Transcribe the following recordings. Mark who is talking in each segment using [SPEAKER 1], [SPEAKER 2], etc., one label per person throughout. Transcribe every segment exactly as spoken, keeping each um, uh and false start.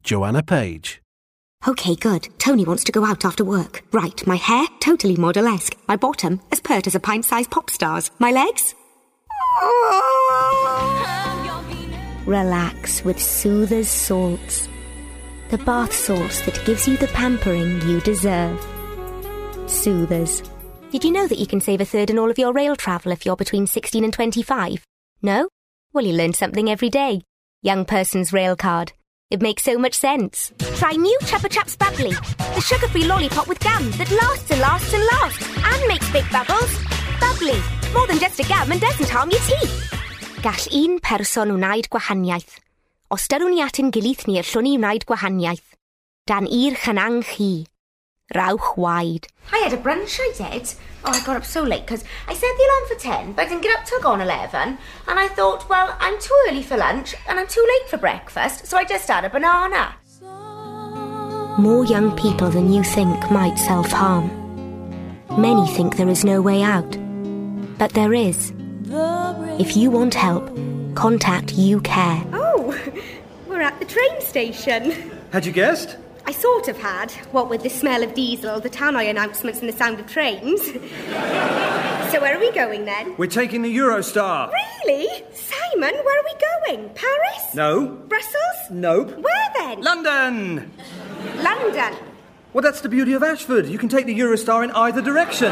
[SPEAKER 1] Joanna Page.
[SPEAKER 2] OK, good. Tony wants to go out after work. Right, my hair, totally model-esque. My bottom, as pert as a pint-sized pop star's. My legs? Relax with Soother's salts. The bath salts that gives you the pampering you deserve. Soothers. Did you know that you can save a third on all of your rail travel if you're between sixteen and twenty-five? No? Well, you learn something every day. Young person's rail card. It makes so much sense. Try new Chupa Chups Bubbly, the sugar-free lollipop with gum that lasts and lasts and lasts and makes big bubbles. Bubbly, more than just a gum and doesn't harm your teeth. Gall un person wneud gwahaniaeth. Os dyrwn ni atyn gilydd ni allwn ni wneud gwahaniaeth. Dan i'r chanang chi. Rauch waid.
[SPEAKER 3] I had a brunch, I did. Oh, I got up so late because I set the alarm for ten, but I didn't get up till gone eleven. And I thought, well, I'm too early for lunch and I'm too late for breakfast, so I just had a banana.
[SPEAKER 2] More young people than you think might self-harm. Many think there is no way out. But there is. If you want help, contact You Care.
[SPEAKER 4] Oh, we're at the train station.
[SPEAKER 5] Had you guessed?
[SPEAKER 4] I sort of had, what with the smell of diesel, the tannoy announcements and the sound of trains. So where are we going then?
[SPEAKER 5] We're taking the Eurostar.
[SPEAKER 4] Really? Simon, where are we going? Paris?
[SPEAKER 5] No.
[SPEAKER 4] Brussels?
[SPEAKER 5] Nope.
[SPEAKER 4] Where then?
[SPEAKER 5] London!
[SPEAKER 4] London?
[SPEAKER 5] Well, that's the beauty of Ashford. You can take the Eurostar in either direction.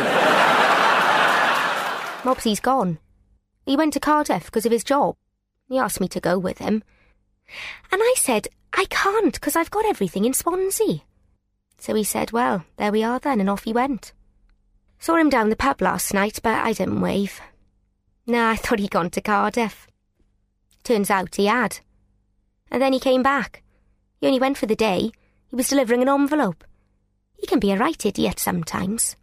[SPEAKER 2] Mopsy's gone. He went to Cardiff because of his job. He asked me to go with him. And I said, I can't, because I've got everything in Swansea. So he said, well, there we are then, and off he went. Saw him down the pub last night, but I didn't wave. Nah, I thought he'd gone to Cardiff. Turns out he had. And then he came back. He only went for the day. He was delivering an envelope. He can be a right idiot sometimes.